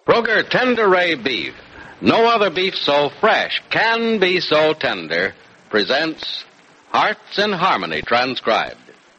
Kroger Tender Ray Beef, no other beef so fresh can be so tender, presents Hearts in Harmony transcribed.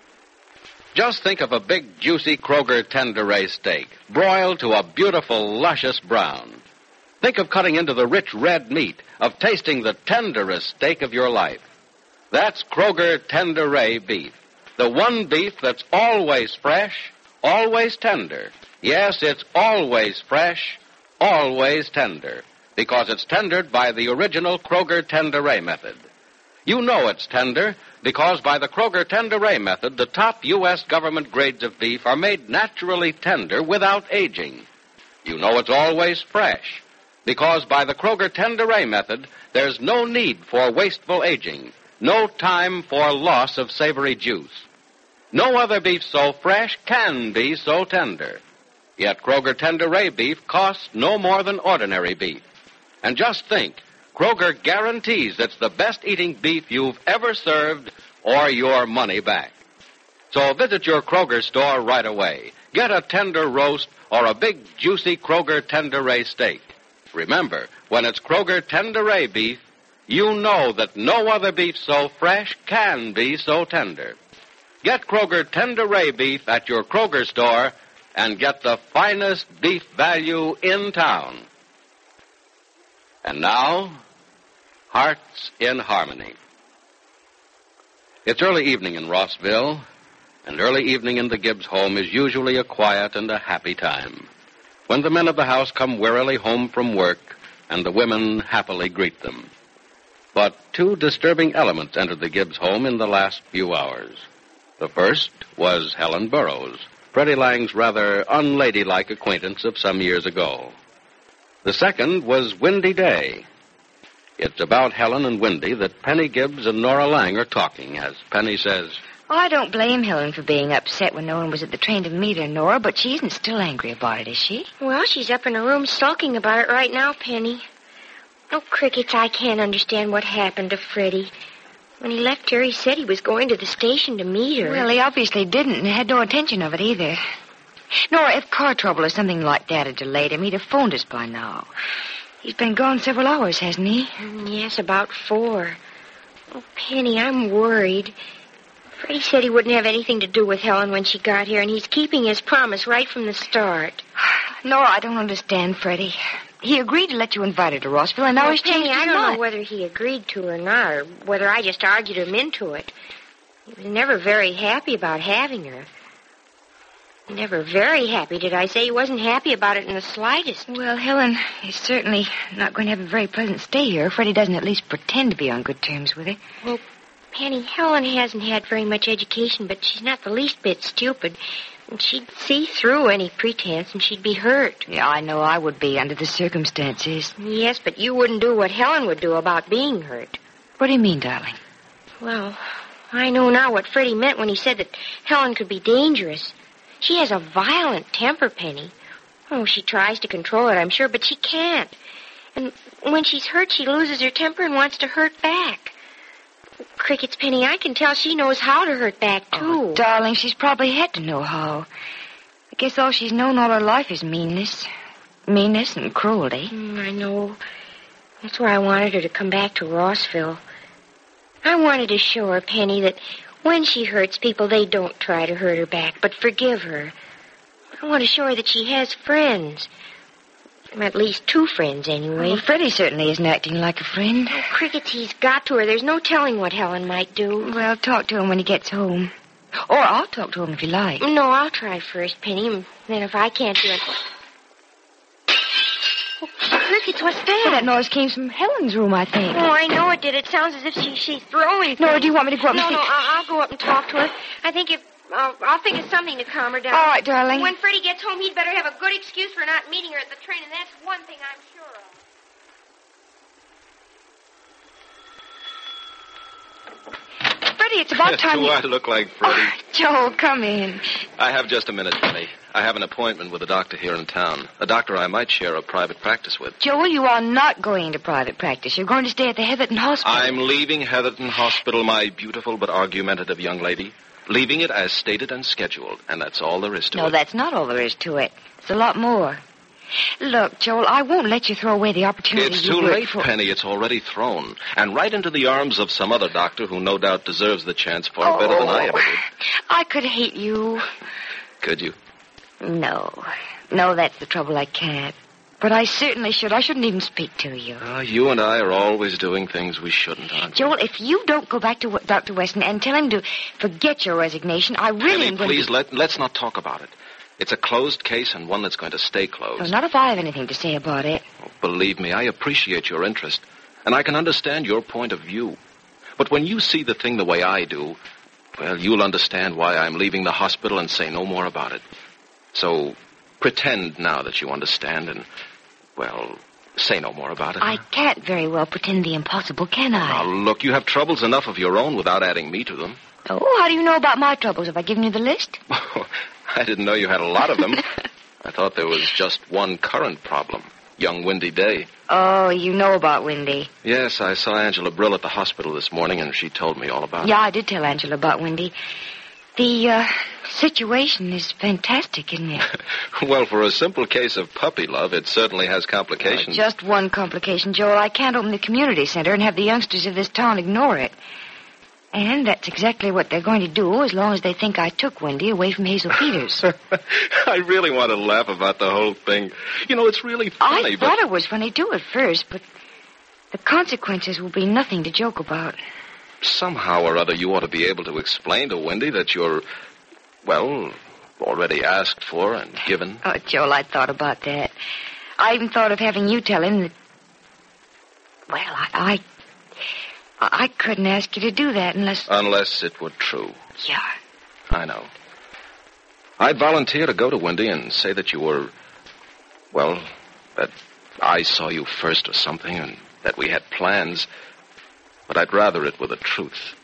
Just think of a big, juicy Kroger Tender Ray steak, broiled to a beautiful, luscious brown. Think of cutting into the rich red meat, of tasting the tenderest steak of your life. That's Kroger Tender Ray Beef, the one beef that's always fresh, always tender. Yes, it's always fresh, always tender, because it's tendered by the original Kroger Tender Ray method. You know it's tender because by the Kroger Tender Ray method, the top U.S. government grades of beef are made naturally tender without aging. You know it's always fresh because by the Kroger Tender Ray method, there's no need for wasteful aging, no time for loss of savory juice. No other beef so fresh can be so tender. Yet Kroger Tender Ray beef costs no more than ordinary beef. And just think, Kroger guarantees it's the best eating beef you've ever served or your money back. So visit your Kroger store right away. Get a tender roast or a big, juicy Kroger Tender Ray steak. Remember, when it's Kroger Tender Ray beef, you know that no other beef so fresh can be so tender. Get Kroger Tender Ray beef at your Kroger store and get the finest beef value in town. And now, Hearts in Harmony. It's early evening in Rossville, and early evening in the Gibbs home is usually a quiet and a happy time, when the men of the house come wearily home from work and the women happily greet them. But two disturbing elements entered the Gibbs home in the last few hours. The first was Helen Burroughs, Freddie Lang's rather unladylike acquaintance of some years ago. The second was Windy Day. It's about Helen and Windy that Penny Gibbs and Nora Lang are talking, as Penny says, Oh, I don't blame Helen for being upset when no one was at the train to meet her, Nora, but she isn't still angry about it, is she? Well, she's up in her room sulking about it right now, Penny. Oh, crickets, I can't understand what happened to Freddie. When he left here, he said he was going to the station to meet her. Well, he obviously didn't and had no intention of it either. Nora, if car trouble or something like that had delayed him, he'd have phoned us by now. He's been gone several hours, hasn't he? Yes, about 4. Oh, Penny, I'm worried. Freddie said he wouldn't have anything to do with Helen when she got here, and he's keeping his promise right from the start. Nora, I don't understand Freddie. He agreed to let you invite her to Rossville, and now he's changed his Penny, I mind. don't know whether he agreed to or not, or whether I just argued him into it. He was never very happy about having her. Never very happy, did I say? He wasn't happy about it in the slightest. Well, Helen is certainly not going to have a very pleasant stay here. Freddie doesn't at least pretend to be on good terms with her. Well, Penny, Helen hasn't had very much education, but she's not the least bit stupid. And she'd see through any pretense, and she'd be hurt. Yeah, I know I would be under the circumstances. Yes, but you wouldn't do what Helen would do about being hurt. What do you mean, darling? Well, I know now what Freddie meant when he said that Helen could be dangerous. She has a violent temper, Penny. Oh, she tries to control it, I'm sure, but she can't. And when she's hurt, she loses her temper and wants to hurt back. Crickets, Penny, I can tell she knows how to hurt back, too. Oh, darling, she's probably had to know how. I guess all she's known all her life is meanness. Meanness and cruelty. I know. That's why I wanted her to come back to Rossville. I wanted to show her, Penny, that when she hurts people, they don't try to hurt her back, but forgive her. I want to show her that she has friends. At least 2 friends, anyway. Well, Freddie certainly isn't acting like a friend. Oh, Crickets, he's got to her. There's no telling what Helen might do. Well, talk to him when he gets home. Or I'll talk to him if you like. No, I'll try first, Penny, and then if I can't do it... Oh, Crickets, what's that? That noise came from Helen's room, I think. Oh, I know it did. It sounds as if she's throwing things. No, do you want me to go up and see? No, I'll go up and talk to her. I think I'll think of something to calm her down. All right, darling. When Freddie gets home, he'd better have a good excuse for not meeting her at the train, and that's one thing I'm sure of. Freddie, it's about time Do I look like Freddie? Oh, Joe, come in. I have just a minute, Penny. I have an appointment with a doctor here in town. A doctor I might share a private practice with. Joel, you are not going to private practice. You're going to stay at the Heatherton Hospital. I'm leaving Heatherton Hospital, my beautiful but argumentative young lady. Leaving it as stated and scheduled, and that's all there is to it. No, that's not all there is to it. It's a lot more. Look, Joel, I won't let you throw away the opportunity It's you too worked late, for. Penny. It's already thrown. And right into the arms of some other doctor who no doubt deserves the chance far better than I ever did. I could hate you. Could you? No, that's the trouble. I can't. But I certainly should. I shouldn't even speak to you. You and I are always doing things we shouldn't, aren't we? Joel, if you don't go back to Dr. Weston and tell him to forget your resignation, I really am Penny, going please, to... let's not talk about it. It's a closed case and one that's going to stay closed. Oh, not if I have anything to say about it. Oh, believe me, I appreciate your interest, and I can understand your point of view. But when you see the thing the way I do, well, you'll understand why I'm leaving the hospital and say no more about it. So pretend now that you understand and, well, say no more about it. I can't very well pretend the impossible, can I? Now, look, you have troubles enough of your own without adding me to them. Oh, how do you know about my troubles? Have I given you the list? I didn't know you had a lot of them. I thought there was just one current problem. Young Windy Day. Oh, you know about Windy. Yes, I saw Angela Brill at the hospital this morning, and she told me all about it. Yeah, I did tell Angela about Windy. The situation is fantastic, isn't it? Well, for a simple case of puppy love, it certainly has complications. Just one complication, Joel. I can't open the community center and have the youngsters of this town ignore it. And that's exactly what they're going to do as long as they think I took Windy away from Hazel Peters. I really want to laugh about the whole thing. You know, it's really funny, I thought it was funny, too, at first, but the consequences will be nothing to joke about. Somehow or other, you ought to be able to explain to Windy that you're, well, already asked for and given. Oh, Joel, I thought about that. I even thought of having you tell him that... Well, I couldn't ask you to do that unless... Unless it were true. Yeah. I know. I'd volunteer to go to Windy and say that you were... Well, that I saw you first or something and that we had plans. But I'd rather it were the truth.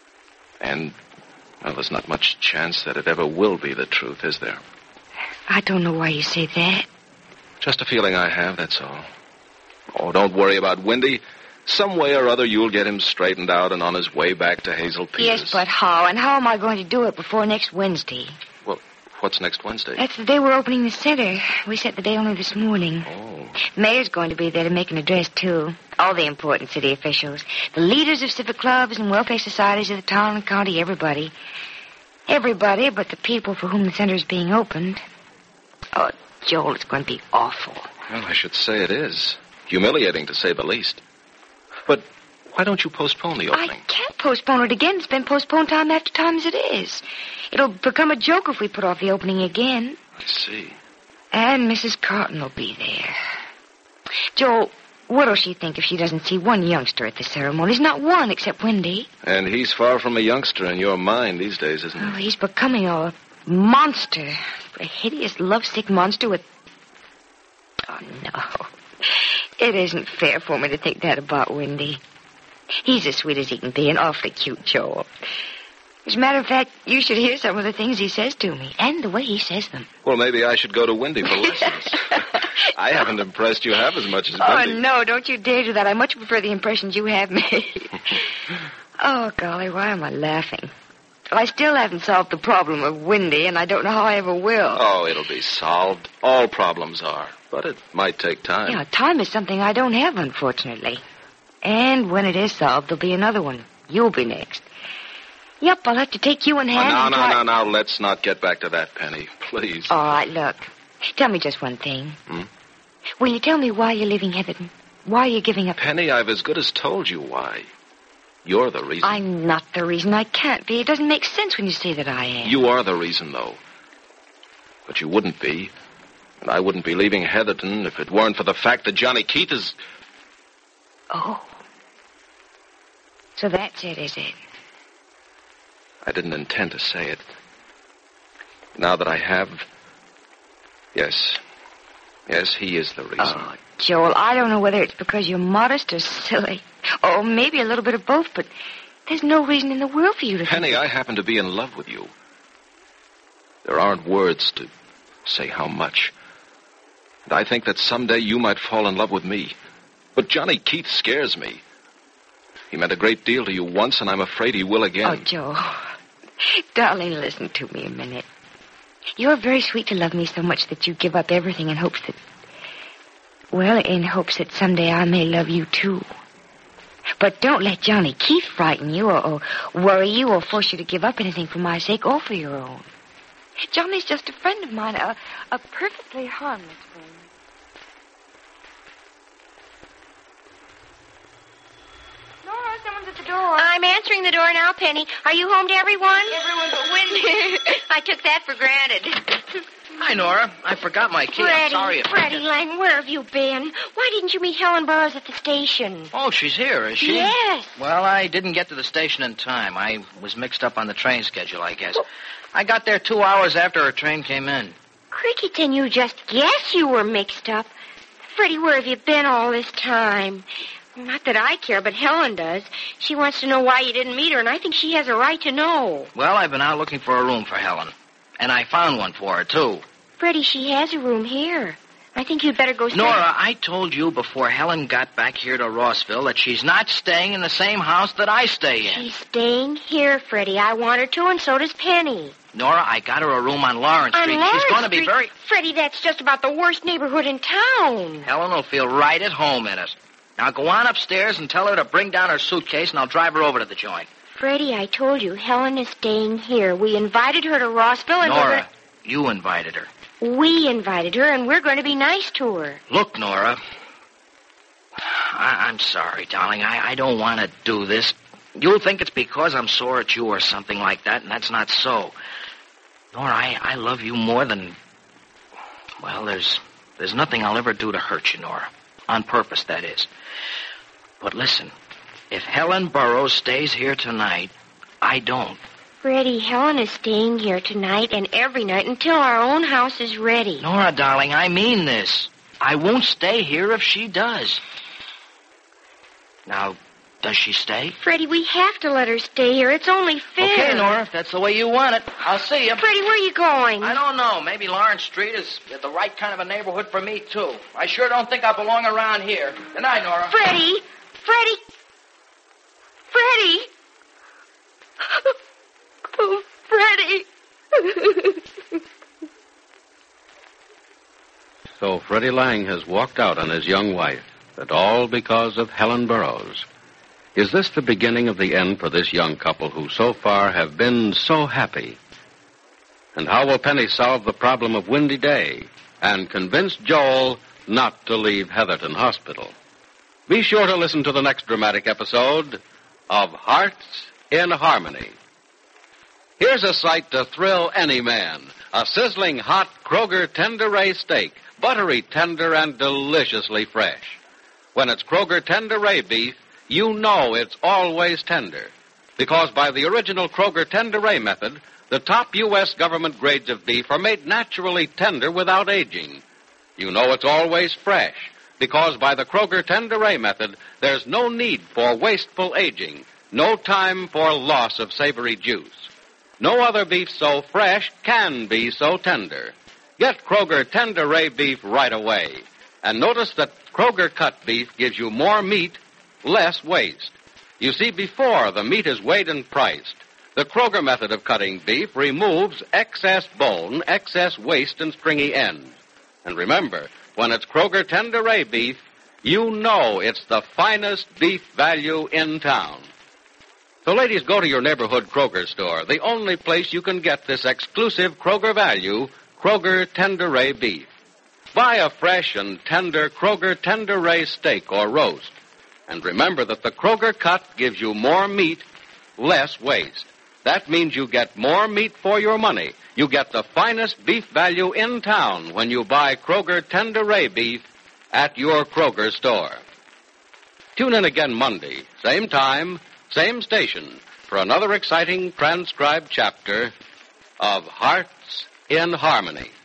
And, well, there's not much chance that it ever will be the truth, is there? I don't know why you say that. Just a feeling I have, that's all. Oh, don't worry about Windy. Some way or other, you'll get him straightened out and on his way back to Hazel Peters. Yes, but how? And how am I going to do it before next Wednesday? Well, what's next Wednesday? That's the day we're opening the center. We set the day only this morning. Oh. Mayor's going to be there to make an address, too. All the important city officials. The leaders of civic clubs and welfare societies of the town and county, everybody. Everybody but the people for whom the center is being opened. Oh, Joel, it's going to be awful. Well, I should say it is. Humiliating, to say the least. But why don't you postpone the opening? I can't postpone it again. It's been postponed time after time as it is. It'll become a joke if we put off the opening again. I see. And Mrs. Carton will be there. Joel, what'll she think if she doesn't see one youngster at the ceremonies? Not one, except Windy. And he's far from a youngster in your mind these days, isn't Oh, he? he's becoming a monster. A hideous, lovesick monster with... Oh, no. It isn't fair for me to think that about Windy. He's as sweet as he can be and awfully cute, Joel. As a matter of fact, you should hear some of the things he says to me and the way he says them. Well, maybe I should go to Windy for lessons. I haven't impressed you half as much as Oh, Windy. no, don't you dare do that. I much prefer the impressions you have made. Oh, golly, why am I laughing? I still haven't solved the problem of Windy, and I don't know how I ever will. Oh, it'll be solved. All problems are. But it might take time. Yeah, time is something I don't have, unfortunately. And when it is solved, there'll be another one. You'll be next. Yep, I'll have to take you in hand. No. Let's not get back to that, Penny. Please. All right, look. Tell me just one thing. Will you tell me why you're leaving Heatherton? Why you're giving up... Penny, I've as good as told you why. You're the reason. I'm not the reason. I can't be. It doesn't make sense when you say that I am. You are the reason, though. But you wouldn't be. And I wouldn't be leaving Heatherton if it weren't for the fact that Johnny Keith is... Oh. So that's it, is it? I didn't intend to say it. Now that I have... Yes. Yes, he is the reason. Oh, Joel, I don't know whether it's because you're modest or silly. Or maybe a little bit of both, but there's no reason in the world for you to Penny, think... I happen to be in love with you. There aren't words to say how much. And I think that someday you might fall in love with me. But Johnny Keith scares me. He meant a great deal to you once, and I'm afraid he will again. Oh, Joel. Darling, listen to me a minute. You're very sweet to love me so much that you give up everything in hopes that... Well, in hopes that someday I may love you, too. But don't let Johnny Keith frighten you or worry you or force you to give up anything for my sake or for your own. Johnny's just a friend of mine, a perfectly harmless friend. Nora, someone's at the door. I'm answering the door now, Penny. Are you home to everyone? Everyone but Wendy. I took that for granted. Hi, Nora. I forgot my key. I'm sorry. Freddie Lang, where have you been? Why didn't you meet Helen Burroughs at the station? Oh, she's here, is she? Yes. Well, I didn't get to the station in time. I was mixed up on the train schedule, I guess. I got there 2 hours after her train came in. Crickets, you just guess you were mixed up. Freddie, where have you been all this time? Not that I care, but Helen does. She wants to know why you didn't meet her, and I think she has a right to know. Well, I've been out looking for a room for Helen. And I found one for her, too. Freddie, she has a room here. I think you'd better go stay. Nora, I told you before Helen got back here to Rossville that she's not staying in the same house that I stay in. She's staying here, Freddie. I want her to, and so does Penny. Nora, I got her a room on Lawrence Street. She's going to be very... Freddie, that's just about the worst neighborhood in town. Helen will feel right at home in it. Now go on upstairs and tell her to bring down her suitcase, and I'll drive her over to the joint. Freddie, I told you, Helen is staying here. We invited her to Rossville, and Nora, you invited her. We invited her, and we're going to be nice to her. Look, Nora, I'm sorry, darling. I don't want to do this. You'll think it's because I'm sore at you or something like that, and that's not so. Nora, I love you more than... Well, there's nothing I'll ever do to hurt you, Nora. On purpose, that is. But listen, if Helen Burroughs stays here tonight, I don't. Freddie, Helen is staying here tonight and every night until our own house is ready. Nora, darling, I mean this. I won't stay here if she does. Now, does she stay? Freddie, we have to let her stay here. It's only fair. Okay, Nora, if that's the way you want it. I'll see you. Freddie, where are you going? I don't know. Maybe Lawrence Street is the right kind of a neighborhood for me, too. I sure don't think I belong around here. Good night, Nora. Freddie! Freddie! Freddie! Oh, Freddie! So Freddie Lang has walked out on his young wife, but all because of Helen Burroughs. Is this the beginning of the end for this young couple who so far have been so happy? And how will Penny solve the problem of Windy Day and convince Joel not to leave Heatherton Hospital? Be sure to listen to the next dramatic episode of Hearts in Harmony. Here's a sight to thrill any man. A sizzling hot Kroger Tenderay steak, buttery tender and deliciously fresh. When it's Kroger Tenderay beef, you know it's always tender. Because by the original Kroger Tenderay method, the top U.S. government grades of beef are made naturally tender without aging. You know it's always fresh. Because by the Kroger Tenderay method, there's no need for wasteful aging, no time for loss of savory juice. No other beef so fresh can be so tender. Get Kroger Tenderay beef right away. And notice that Kroger cut beef gives you more meat, less waste. You see, before the meat is weighed and priced, the Kroger method of cutting beef removes excess bone, excess waste, and stringy ends. And remember, when it's Kroger Tenderay beef, you know it's the finest beef value in town. So, ladies, go to your neighborhood Kroger store, the only place you can get this exclusive Kroger value, Kroger Tenderay beef. Buy a fresh and tender Kroger Tenderay steak or roast. And remember that the Kroger cut gives you more meat, less waste. That means you get more meat for your money. You get the finest beef value in town when you buy Kroger Tenderay beef at your Kroger store. Tune in again Monday, same time, same station, for another exciting transcribed chapter of Hearts in Harmony.